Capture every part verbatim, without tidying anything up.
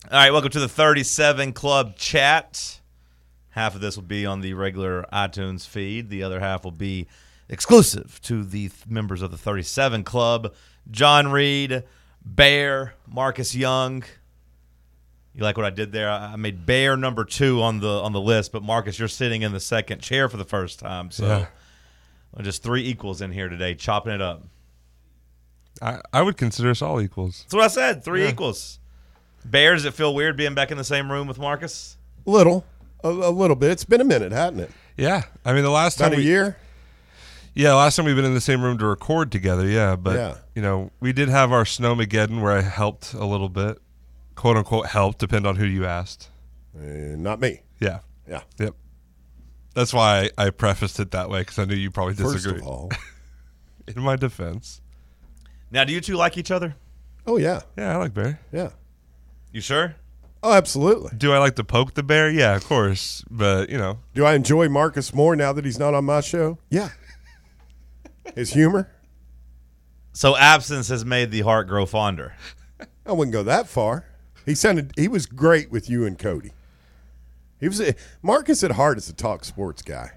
All right, welcome to the thirty-seven Club chat. Half of this will be on the regular iTunes feed. The other half will be exclusive to the th- members of the thirty-seven Club. John Reed, Bear, Marcus Young. You like what I did there? I made Bear number two on the on the list, but Marcus, you're sitting in the second chair for the first time. So yeah. just three equals in here today, chopping it up. I, I would consider us all equals. That's what I said, three yeah. equals. Bear, does it feel weird being back in the same room with Marcus? Little. A, a little bit. It's been a minute, hasn't it? Yeah. I mean, the last About time a we, year? Yeah, last time we've been in the same room to record together, yeah. But, Yeah. you know, we did have our Snowmageddon where I helped a little bit. Quote, unquote, helped, depend on who you asked. Uh, not me. Yeah. Yeah. Yep. That's why I, I prefaced it that way, because I knew you probably disagree. First of all. In my defense. Now, do you two like each other? Oh, yeah. Yeah, I like Bear. Yeah. You sure? Oh, absolutely. Do I like to poke the bear? Yeah, of course. But, you know. Do I enjoy Marcus more now that he's not on my show? Yeah. His humor? So absence has made the heart grow fonder. I wouldn't go that far. He sounded. He was great with you and Cody. He was. A, Marcus at heart is a talk sports guy.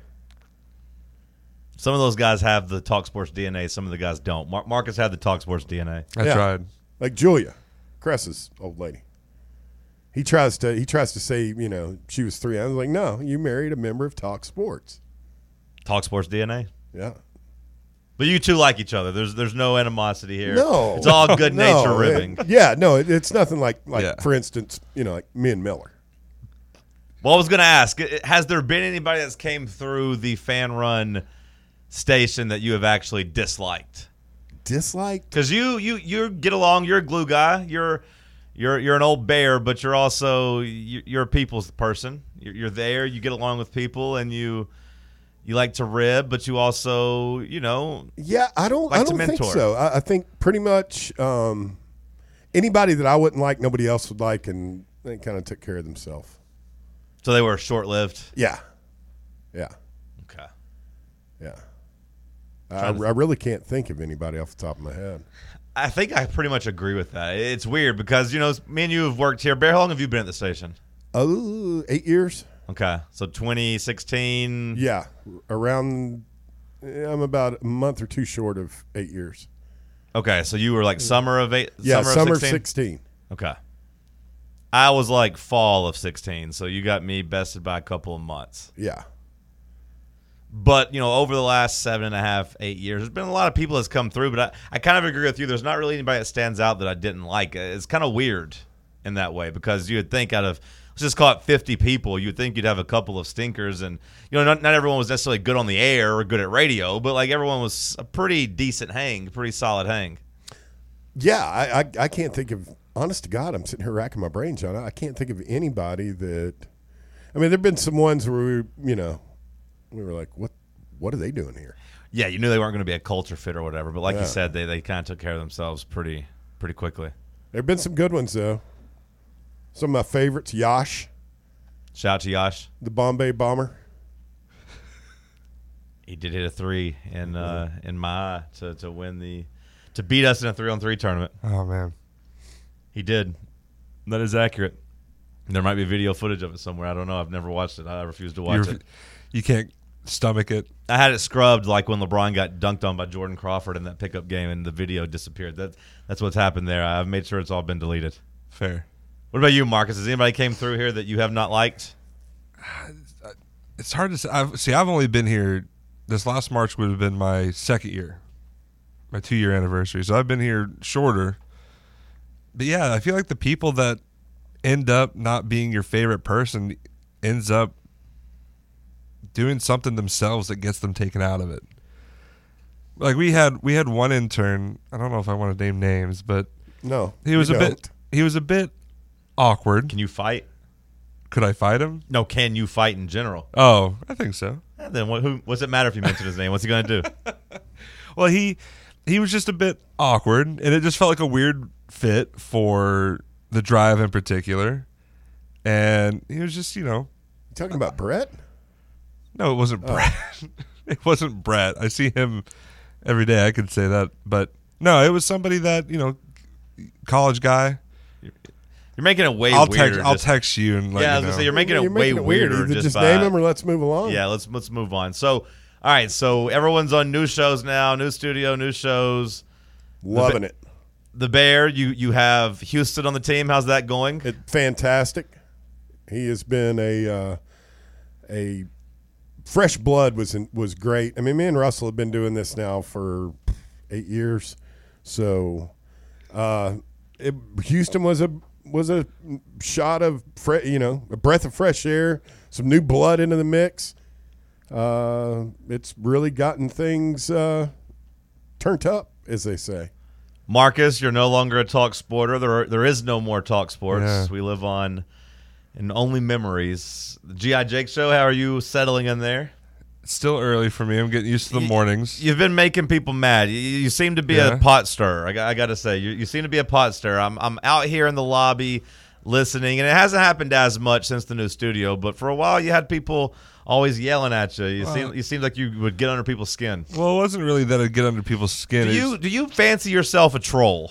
Some of those guys have the Talk Sports D N A. Some of the guys don't. Mar- Marcus had the Talk Sports D N A. I Yeah. tried. Like Julia, Cress's old lady. He tries to. He tries to say, you know, she was three. I was like, no, you married a member of Talk Sports. Talk Sports D N A. Yeah. But you two like each other. There's there's no animosity here. No, it's all good nature no, ribbing. it- yeah, no, it, it's nothing like like Yeah. for instance, you know, like me and Miller. Well, I was going to ask, has there been anybody that's came through the fan run station that you have actually disliked? Disliked? Because you you you get along. You're a glue guy. You're you're you're an old bear, but you're also you're a people's person. You're, you're there. You get along with people, and you you like to rib, but you also you know Yeah, I don't. Like I to don't think mentor. so. I, I think pretty much um, anybody that I wouldn't like, nobody else would like, and they kind of took care of themselves. so they were short lived. Yeah, yeah, Okay. yeah. I, I really can't think of anybody off the top of my head. I think I pretty much agree with that. It's weird because you know me and you have worked here. Bear, how long have you been at the station? Oh, eight years. Okay, so twenty sixteen. Yeah, around. I'm about a month or two short of eight years. Okay, so you were like summer of eight. Yeah, summer, summer of sixteen? sixteen. Okay. I was like fall of sixteen, so you got me bested by a couple of months. Yeah. But, you know, over the last seven and a half, eight years, there's been a lot of people that's come through, but I, I kind of agree with you. There's not really anybody that stands out that I didn't like. It's kind of weird in that way because you would think out of, let's just call it fifty people, you'd think you'd have a couple of stinkers. And, you know, not, not everyone was necessarily good on the air or good at radio, but, like, everyone was a pretty decent hang, pretty solid hang. Yeah, I, I I can't think of, honest to God, I'm sitting here racking my brain, John. I can't think of anybody that, I mean, there have been some ones where we, you know, we were like, what What are they doing here? Yeah, you knew they weren't going to be a culture fit or whatever, but like Yeah. you said, they, they kind of took care of themselves pretty pretty quickly. There have been some good ones, though. Some of my favorites, Yash, Shout out to Yash. the Bombay Bomber. He did hit a three in uh, in my eye to, to win the to beat us in a three on three tournament. Oh, man. He did. That is accurate. There might be video footage of it somewhere. I don't know. I've never watched it. I refuse to watch You, it. you can't stomach it. I had it scrubbed like when LeBron got dunked on by Jordan Crawford in that pickup game, and the video disappeared. That that's what's happened there. I've made sure it's all been deleted. Fair. What about you, Marcus? Has anybody came through here that you have not liked? It's hard to say. I've, see, I've only been here. This last March would have been my second year, my two-year anniversary. So I've been here shorter. But, yeah, I feel like the people that end up not being your favorite person ends up doing something themselves that gets them taken out of it. Like we had we had one intern, I don't know if I want to name names, but No, he was you a don't. bit he was a bit awkward. Can you fight? Could I fight him? No, can you fight in general? Oh, I think so. Eh, then what, who, what's it matter if you mention his name? What's he going to do? Well, he he was just a bit awkward, and it just felt like a weird fit for the drive in particular. And he was just, you know, You talking about Brett? no, it wasn't Oh. Brett. It wasn't Brett. I see him every day. I could say that, but no, it was somebody that, you know, college guy. You're making it way I'll weirder. text. I'll just- text you and let yeah, I you was know. gonna say you're making You're it way making it weird. weirder. Either just just by, name them or let's move along. Yeah, let's let's move on. So, all right, so everyone's on new shows now, new studio, new shows. Loving the, it. The Bear, you you have Houston on the team. How's that going? It, fantastic. He has been a uh, a fresh blood was in, was great. I mean, me and Russell have been doing this now for eight years, so uh, it, Houston was a was a shot of fre- you know a breath of fresh air, some new blood into the mix. Uh, it's really gotten things uh, turned up, as they say. Marcus, you're no longer a talk sporter. There are, there is no more talk sports. Yeah. We live on in only memories. The G I. Jake show. How are you settling in there? It's still early for me. I'm getting used to the You- mornings. You've been making people mad. You, you seem to be Yeah. a pot stirrer. I, got- I got to say, you, you seem to be a pot stirrer. I'm I'm out here in the lobby listening, and it hasn't happened as much since the new studio. But for a while, you had people always yelling at you. You Well- seem you seemed like you would get under people's skin. Well, it wasn't really that I'd get under people's skin. Do It's- you do you fancy yourself a troll?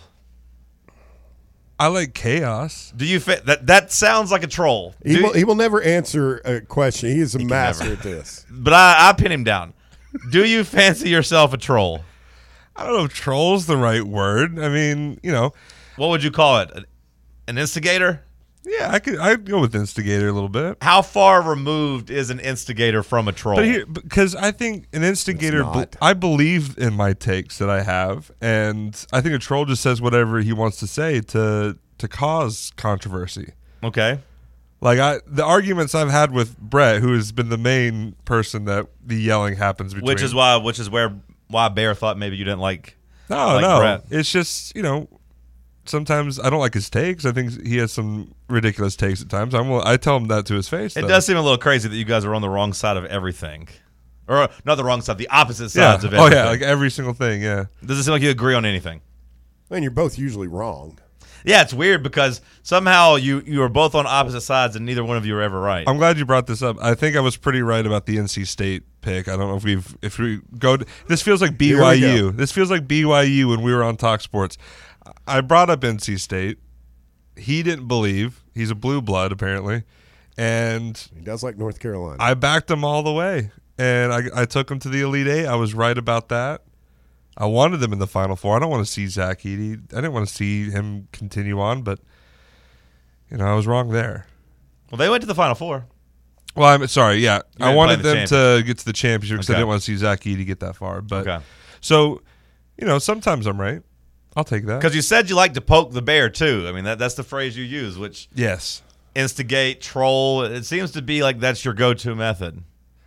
I like chaos. Do you fa- that that sounds like a troll? He Do- will, he will never answer a question. He is a can master never. at this. but I, I pin him down. Do you fancy yourself a troll? I don't know if troll's the right word. I mean, you know, What would you call it? An instigator? yeah, I could I'd go with instigator a little bit. How far removed is an instigator from a troll? But here, because I think an instigator, It's not. I believe in my takes that I have, and I think a troll just says whatever he wants to say to to cause controversy. Okay. Like I, the arguments I've had with Brett, who has been the main person that the yelling happens between. Which is why which is where why Bear thought maybe you didn't like no, like no, Brett. it's just you know. Sometimes I don't like his takes. I think he has some ridiculous takes at times. I'm, I tell him that to his face. It though. does seem a little crazy that you guys are on the wrong side of everything. Or not the wrong side, the opposite Yeah. sides of Oh everything. yeah, like every single thing. Yeah. Does it seem like you agree on anything? And you're both usually wrong. Yeah, it's weird because somehow you you are both on opposite sides and neither one of you are ever right. I'm glad you brought this up. I think I was pretty right about the N C State pick. I don't know if we've if we go. To, this feels like B Y Here we U. This feels like B Y U when we were on Talk Sports. I brought up N C State. He didn't believe. He's a blue blood apparently, and He does like North Carolina. I backed him all the way. And I, I took him to the Elite Eight. I was right about that. I wanted them in the Final Four. I don't want to see Zach Edey. I didn't want to see him continue on, but you know I was wrong there. Well, they went to the Final Four. Well, I'm sorry. Yeah, You I didn't wanted play the them to get to the championship because I Okay. didn't want to see Zach Edey get that far. But Okay. so, you know, sometimes I'm right. I'll take that. Because you said you like to poke the bear too. I mean, that that's the phrase you use, which Yes. instigate, troll. It seems to be like that's your go-to method.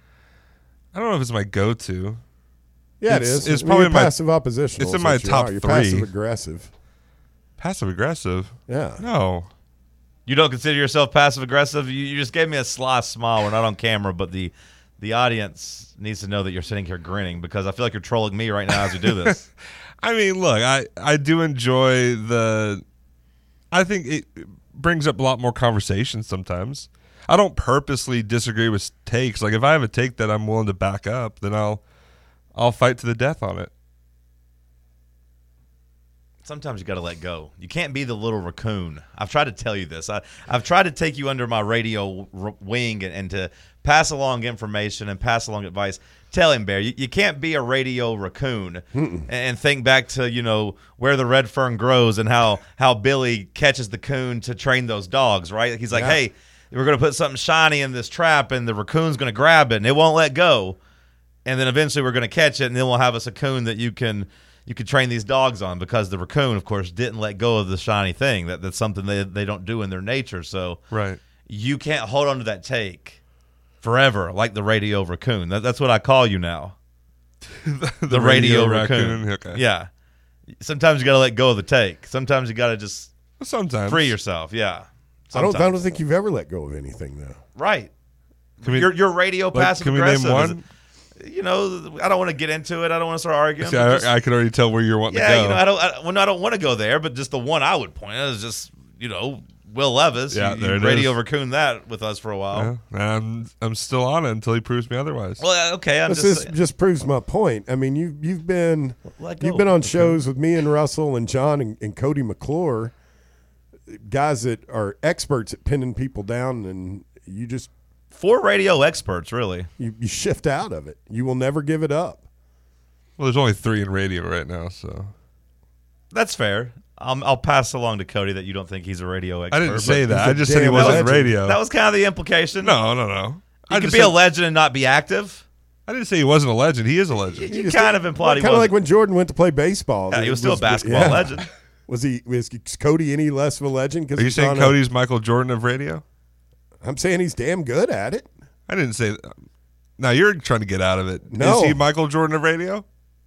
I don't know if it's my go-to. yeah, it it's- is. it's I mean, probably you're my- passive opposition. it's in my top You're three. passive aggressive. Passive aggressive. Yeah. No. You don't consider yourself passive aggressive. You, you just gave me a sly smile. We're not on camera, but the the audience needs to know that you're sitting here grinning because I feel like you're trolling me right now as we do this. I mean, look, I, I do enjoy the. I think it brings up a lot more conversation sometimes. I don't purposely disagree with takes. Like if I have a take that I'm willing to back up, then I'll I'll fight to the death on it. Sometimes you got to let go. You can't be the little raccoon. I've tried to tell you this. I, I've tried to take you under my radio r- wing and, and to pass along information and pass along advice. Tell him, Bear, you, you can't be a radio raccoon and, and think back to, you know, where the red fern grows and how, how Billy catches the coon to train those dogs, right? He's like, Yeah. hey, we're going to put something shiny in this trap and the raccoon's going to grab it and it won't let go. And then eventually we're going to catch it and then we'll have us a coon that you can – you could train these dogs on because the raccoon, of course, didn't let go of the shiny thing. That That's something they they don't do in their nature. So Right. you can't hold on to that take forever like the radio raccoon. That, that's what I call you now. The, radio, raccoon. Okay. Yeah. Sometimes you got to let go of the take. Sometimes you got to just Sometimes. free yourself. Yeah. I don't. I Sometimes. don't think you've ever let go of anything though. Right. Can we, Your, your radio like, passive can we name aggressive. is- one? You know, I don't want to get into it. I don't want to start arguing. See, but just- I, I can already tell where you're wanting Yeah, to go. you know, I don't. I, well, no, I don't want to go there, but just the one I would point out is just you know Will Levis. Yeah, you, there you it radio is. raccoon that with us for a while. Yeah, I'm I'm still on it until he proves me otherwise. Well, okay, I'm This just. is, just proves my point. I mean, you you've been Let go. you've been on shows with me and Russell and John and, and Cody McClure. guys that are experts at pinning people down, and you just Four radio experts, really. you, you shift out of it. You will never give it up. Well, there's only three in radio right now, so That's fair. Um, I'll pass along to Cody that you don't think he's a radio expert. I didn't say but that. he's a I just said he damn wasn't legend. radio. That was kind of the implication. no, no, no. You I could just be a said- legend and not be active. I didn't say he wasn't a legend. He is a legend. You kind of implied he Kind of was. like when Jordan went to play baseball. Yeah, he It was still a basketball yeah. legend. Was he? Was Cody any less of a legend? Because Are you saying Cody's Michael Jordan of radio? I'm saying he's damn good at it. I didn't say that. Now you're trying to get out of it. No. Is he Michael Jordan of radio?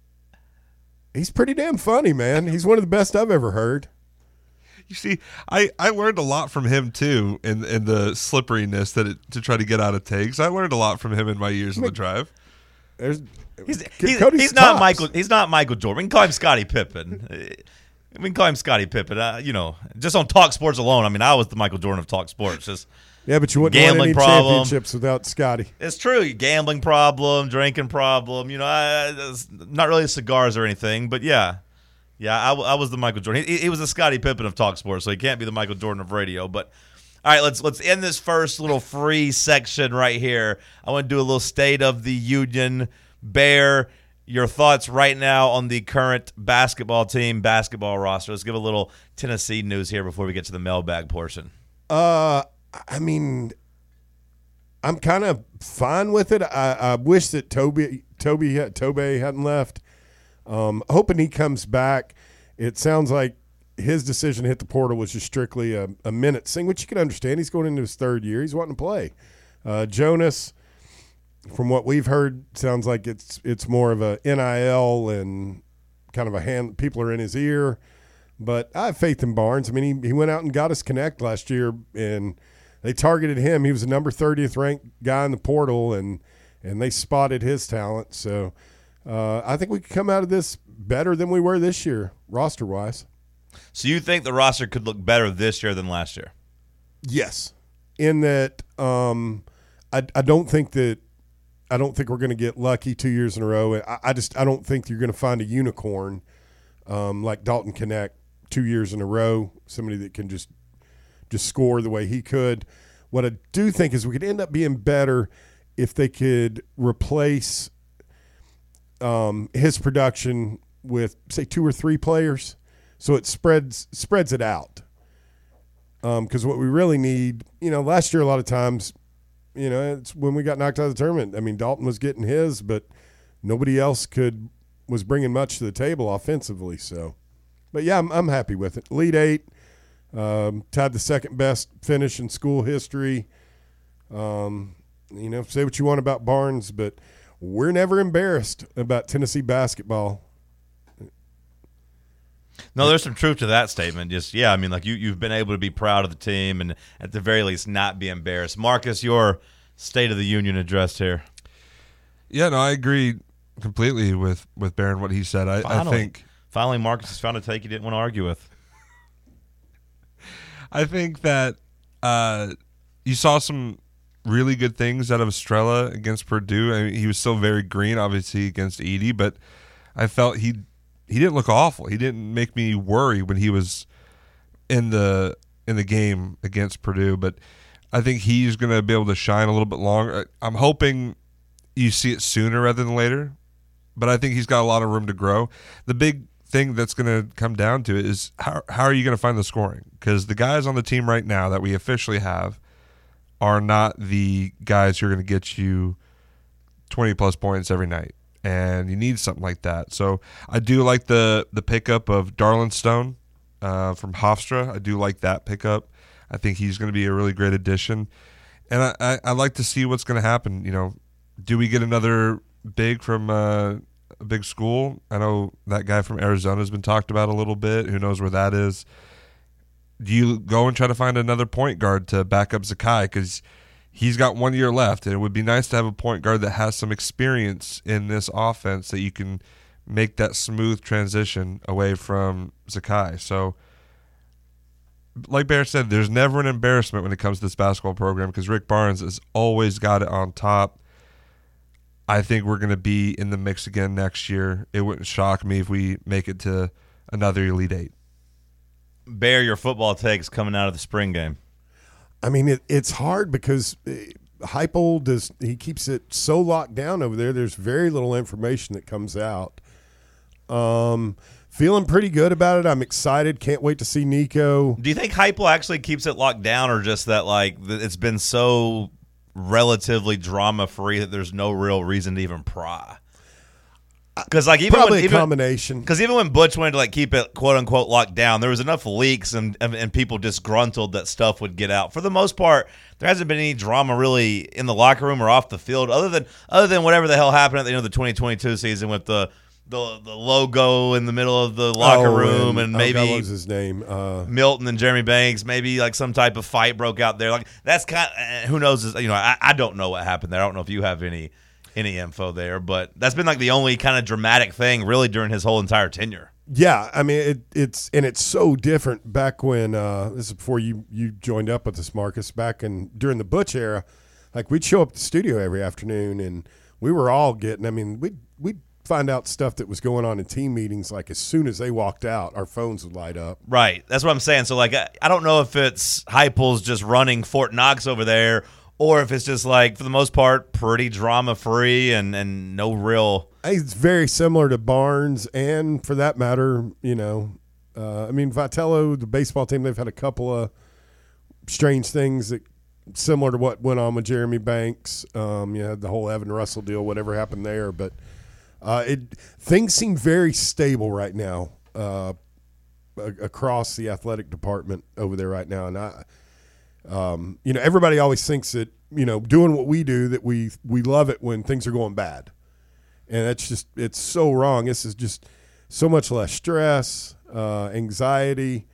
He's pretty damn funny, man. He's one of the best I've ever heard. You see, I, I learned a lot from him too in in the slipperiness that it, to try to get out of takes. I learned a lot from him in my years on the drive. There's He's, C- he's, Cody's he's not tops. Michael. He's not Michael Jordan. We can call him Scottie Pippen. We can call him Scottie Pippen. Uh, you know, just on Talk Sports alone. I mean, I was the Michael Jordan of Talk Sports. Just Yeah, but you wouldn't win Gambling any problem. championships without Scotty. it's true. Gambling problem, drinking problem. You know, I, it's not really cigars or anything, but yeah, yeah. I, w- I was the Michael Jordan. He, he was the Scottie Pippen of Talk Sports, so he can't be the Michael Jordan of radio. But all right, let's let's end this first little free section right here. I want to do a little State of the Union. Bear, your thoughts right now on the current basketball team, basketball roster. Let's give a little Tennessee news here before we get to the mailbag portion. Uh, I mean, I'm kind of fine with it. I, I wish that Toby, Toby, Tobe hadn't left. Um, hoping he comes back. It sounds like his decision to hit the portal was just strictly a, a minute thing, which you can understand. He's going into his third year. He's wanting to play. Uh, Jonas, from what we've heard, sounds like it's it's more of a N I L and kind of a hand. People are in his ear. But I have faith in Barnes. I mean, he, he went out and got us Connect last year, and they targeted him. He was the number thirtieth ranked guy in the portal, and and they spotted his talent. So uh, I think we could come out of this better than we were this year, roster-wise. So you think the roster could look better this year than last year? Yes, in that um, I, I don't think that I don't think we're going to get lucky two years in a row. I, I just I don't think you're going to find a unicorn um, like Dalton Connect two years in a row, somebody that can just just score the way he could. What I do think is we could end up being better if they could replace um, his production with, say, two or three players, so it spreads spreads it out. Because um, what we really need, you know, last year a lot of times, you know, it's when we got knocked out of the tournament. I mean, Dalton was getting his, but nobody else could was bringing much to the table offensively. So, but yeah, I'm, I'm happy with it. Elite Eight, um, tied the second best finish in school history. Um, you know, say what you want about Barnes, but we're never embarrassed about Tennessee basketball. No, there's some truth to that statement. Just yeah, I mean, like you you've been able to be proud of the team and at the very least not be embarrassed. Marcus, your State of the Union address here. Yeah, no, I agree completely with with Barron what he said. I, I Finally. think Finally, Marcus has found a take he didn't want to argue with. I think that uh, you saw some really good things out of Estrella against Purdue. I mean, he was still very green, obviously, against Edey, but I felt he he didn't look awful. He didn't make me worry when he was in the in the game against Purdue. But I think he's going to be able to shine a little bit longer. I'm hoping you see it sooner rather than later, but I think he's got a lot of room to grow. The big thing that's going to come down to it is how how are you going to find the scoring? Because the guys on the team right now that we officially have are not the guys who are going to get you twenty plus points every night, and you need something like that. So I do like the the pickup of Darlin Stone uh, from Hofstra. I do like that pickup. I think he's going to be a really great addition, and I, I, I like to see what's going to happen. You know, do we get another big from uh, a big school? I know that guy from Arizona has been talked about a little bit. Who knows where that is? Do you go and try to find another point guard to back up Zakai? Because he's got one year left, and it would be nice to have a point guard that has some experience in this offense that you can make that smooth transition away from Zakai. So, like Bear said, there's never an embarrassment when it comes to this basketball program because Rick Barnes has always got it on top. I think we're going to be in the mix again next year. It wouldn't shock me if we make it to another Elite Eight. Bear your football takes coming out of the spring game? I mean, it, it's hard because Heupel does he keeps it so locked down over there. There's very little information that comes out. Um, feeling pretty good about it. I'm excited. Can't wait to see Nico. Do you think Heupel actually keeps it locked down, or just that like it's been so relatively drama free that there's no real reason to even pry? Because like even Probably when, a even, combination. Because even when Butch wanted to like keep it quote unquote locked down, there was enough leaks and, and and people disgruntled that stuff would get out. For the most part, there hasn't been any drama really in the locker room or off the field, other than other than whatever the hell happened at the end of the twenty twenty-two season with the the, the logo in the middle of the locker oh, room, and, and oh, maybe God, what was his name? Uh, Milton and Jeremy Banks, maybe like some type of fight broke out there. Like that's kind of, who knows? You know, I, I don't know what happened there. I don't know if you have any. any info there, but that's been like the only kind of dramatic thing really during his whole entire tenure. Yeah, I mean it, it's and it's so different back when uh, this is before you you joined up with us, Marcus. Back in during the Butch era, like we'd show up at the studio every afternoon, and we were all getting. I mean, we we'd find out stuff that was going on in team meetings. Like as soon as they walked out, our phones would light up. Right, that's what I'm saying. So like, I, I don't know if it's Heupel's just running Fort Knox over there, or if it's just like, for the most part, pretty drama-free and, and no real... It's very similar to Barnes and, for that matter, you know, uh, I mean, Vitello, the baseball team, they've had a couple of strange things that similar to what went on with Jeremy Banks. Um, you know, the whole Evan Russell deal, whatever happened there. But uh, it things seem very stable right now uh, across the athletic department over there right now. And I... Um, you know, everybody always thinks that, you know, doing what we do, that we we love it when things are going bad. And that's just, it's so wrong. This is just so much less stress, uh, anxiety,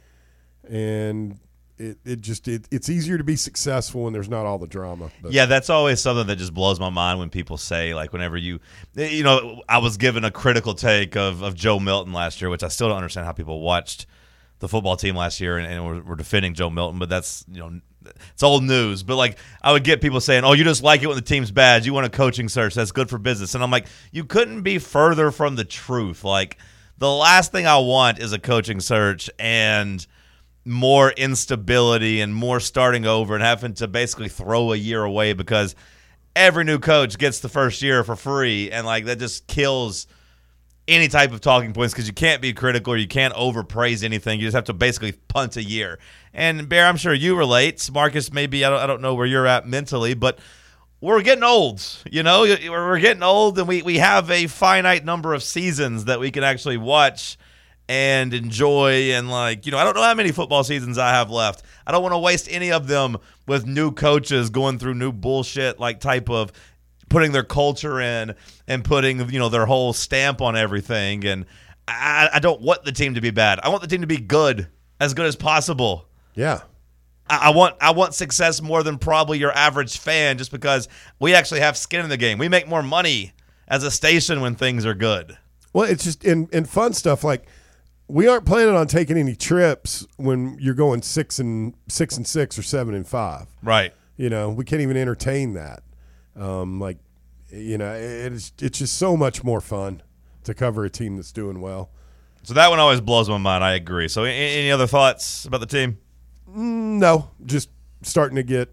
and it, it just, it, it's easier to be successful when there's not all the drama. But. Yeah, that's always something that just blows my mind when people say, like, whenever you, you know, I was given a critical take of, of Joe Milton last year, which I still don't understand how people watched the football team last year and, and were, were defending Joe Milton, but that's, you know, it's old news. But like, I would get people saying, oh, you just like it when the team's bad, you want a coaching search, that's good for business. And I'm like, you couldn't be further from the truth. Like, the last thing I want is a coaching search and more instability and more starting over and having to basically throw a year away because every new coach gets the first year for free, and like that just kills any type of talking points because you can't be critical or you can't overpraise anything. You just have to basically punt a year. And Bear, I'm sure you relate. Marcus, maybe I don't, I don't know where you're at mentally, but we're getting old. You know, we're getting old, and we, we have a finite number of seasons that we can actually watch and enjoy. And like, you know, I don't know how many football seasons I have left. I don't want to waste any of them with new coaches going through new bullshit, like type of putting their culture in and putting, you know, their whole stamp on everything. And I, I don't want the team to be bad. I want the team to be good, as good as possible. Yeah. I, I want I want success more than probably your average fan, just because we actually have skin in the game. We make more money as a station when things are good. Well, it's just in, in fun stuff. Like, we aren't planning on taking any trips when you're going six and six and six or seven and five. Right. You know, we can't even entertain that. Um, like, you know, it's it's just so much more fun to cover a team that's doing well. So that one always blows my mind. I agree. So any, any other thoughts about the team? No, just starting to get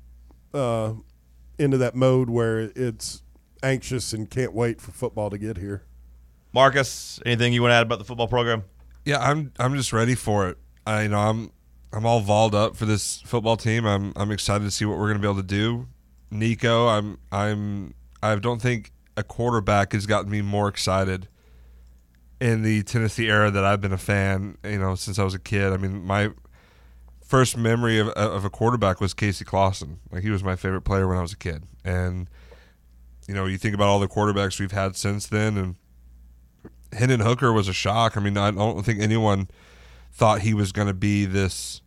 uh, into that mode where it's anxious and can't wait for football to get here. Marcus, anything you want to add about the football program? Yeah, I'm I'm just ready for it. I you know I'm I'm all balled up for this football team. I'm I'm excited to see what we're going to be able to do. Nico, I'm I'm I don't think a quarterback has gotten me more excited in the Tennessee era that I've been a fan, you know, since I was a kid. I mean, my first memory of of a quarterback was Casey Clausen. Like, he was my favorite player when I was a kid. And you know, you think about all the quarterbacks we've had since then, and Hendon Hooker was a shock. I mean, I don't think anyone thought he was going to be this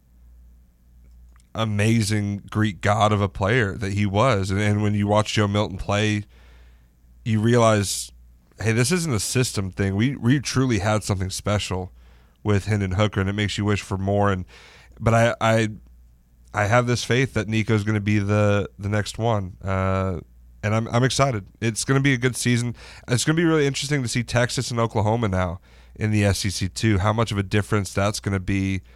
amazing Greek god of a player that he was. And, and when you watch Joe Milton play, you realize, hey, this isn't a system thing. We we truly had something special with Hendon Hooker, and it makes you wish for more. And but I I, I have this faith that Nico's going to be the the next one. Uh, And I'm I'm excited. It's going to be a good season. It's going to be really interesting to see Texas and Oklahoma now in the S E C too. How much of a difference that's going to be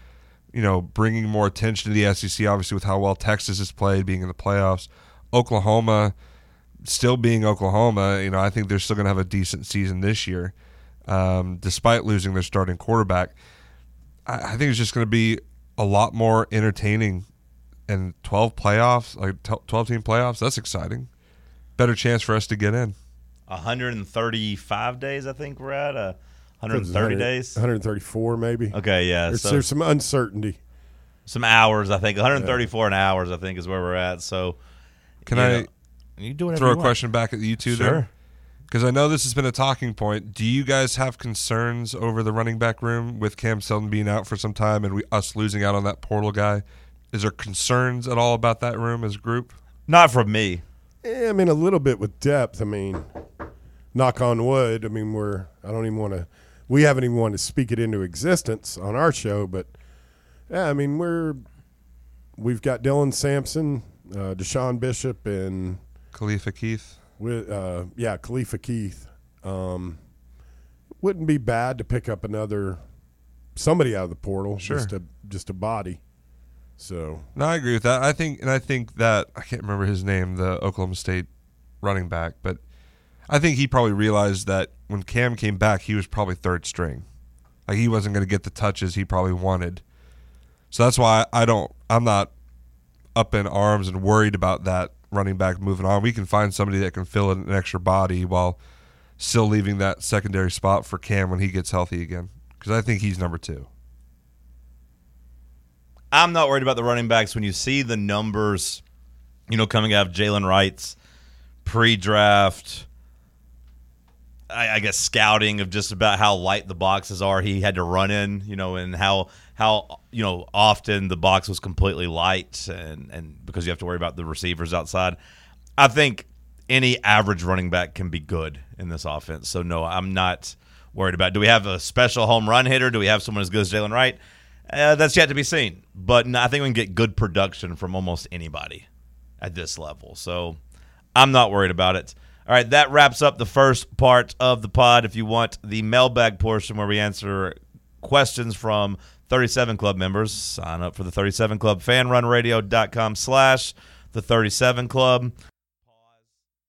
you know, bringing more attention to the S E C, obviously with how well Texas has played, being in the playoffs. Oklahoma still being Oklahoma, you know, I think they're still going to have a decent season this year, um, despite losing their starting quarterback. I, I think it's just going to be a lot more entertaining. And twelve playoffs, like twelve-team playoffs, that's exciting. Better chance for us to get in. one hundred thirty-five days, I think we're at. Uh, one hundred thirty days? one hundred thirty-four, maybe. Okay, yeah. There's, so there's some uncertainty. Some hours, I think. one hundred thirty-four yeah. and hours, I think, is where we're at. So, Can I know, you do throw you a want. question back at you two sure. there? Because I know this has been a talking point. Do you guys have concerns over the running back room with Cam Seldon being out for some time and we, us losing out on that portal guy? Is there concerns at all about that room as a group? Not from me. Yeah, I mean, a little bit with depth. I mean, knock on wood. I mean, we're – I don't even want to – we haven't even wanted to speak it into existence on our show. But, yeah, I mean, we're – we've got Dylan Sampson, uh, Deshaun Bishop, and – Khalifa Keith. With, uh, yeah, Khalifa Keith. Um, wouldn't be bad to pick up another – somebody out of the portal. Sure. Just a, just a body. So no, I agree with that. I think, and I think that I can't remember his name, the Oklahoma State running back, but I think he probably realized that when Cam came back, he was probably third string, like he wasn't going to get the touches he probably wanted. So that's why I don't. I'm not up in arms and worried about that running back moving on. We can find somebody that can fill in an extra body while still leaving that secondary spot for Cam when he gets healthy again, because I think he's number two. I'm not worried about the running backs. When you see the numbers, you know, coming out of Jalen Wright's pre-draft, I, I guess scouting of just about how light the boxes are he had to run in, you know, and how how you know often the box was completely light, and and because you have to worry about the receivers outside. I think any average running back can be good in this offense. So no, I'm not worried about it. Do we have a special home run hitter? Do we have someone as good as Jalen Wright? Uh, that's yet to be seen. But no, I think we can get good production from almost anybody at this level. So I'm not worried about it. All right, that wraps up the first part of the pod. If you want the mailbag portion where we answer questions from thirty-seven Club members, sign up for the thirty-seven Club, fanrunradio.com slash the thirty-seven Club.